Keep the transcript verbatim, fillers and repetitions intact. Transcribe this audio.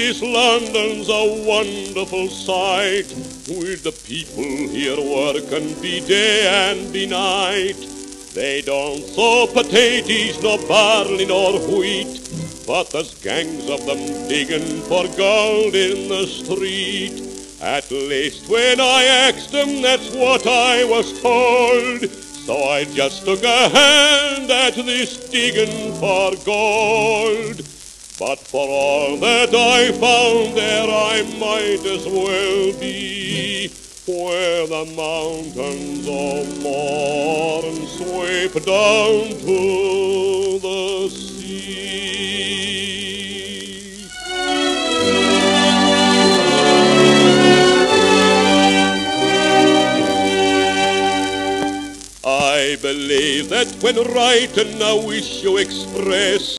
this London's a wonderful sight, with the people here working be day and be night. They don't sow potatoes, nor barley, nor wheat, but there's gangs of them digging for gold in the street. At least when I asked them, that's what I was told. So I just took a hand at this digging for gold. But for all that I found there, I might as well be where the mountains of Mourne sweep down to the sea. I believe that when writing a wish you express